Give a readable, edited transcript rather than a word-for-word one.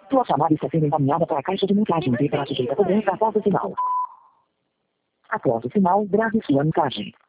Tua chamada está sendo encaminhada para a caixa de mensagens e será sujeita a cobrança após o sinal. Após o sinal, grave sua mensagem.